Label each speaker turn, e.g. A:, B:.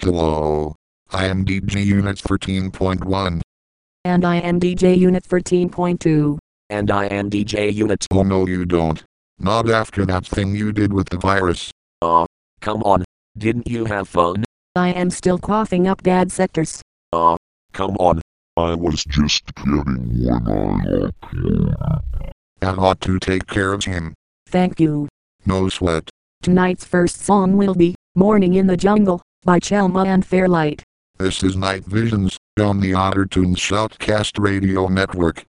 A: Hello. I am DJ Unit 13.1.
B: And I am DJ Unit 13.2.
C: And I am DJ Unit.
A: Oh no you don't. Not after that thing you did with the virus.
C: Come on. Didn't you have fun?
B: I am still coughing up bad sectors.
C: Come on.
D: I was just getting one eye up.
A: That ought to take care of him.
B: Thank you.
A: No sweat.
B: Tonight's first song will be Morning in the Jungle by Chelma and Fairlight.
A: This is Night Visions on the Ottertoons Shoutcast Radio Network.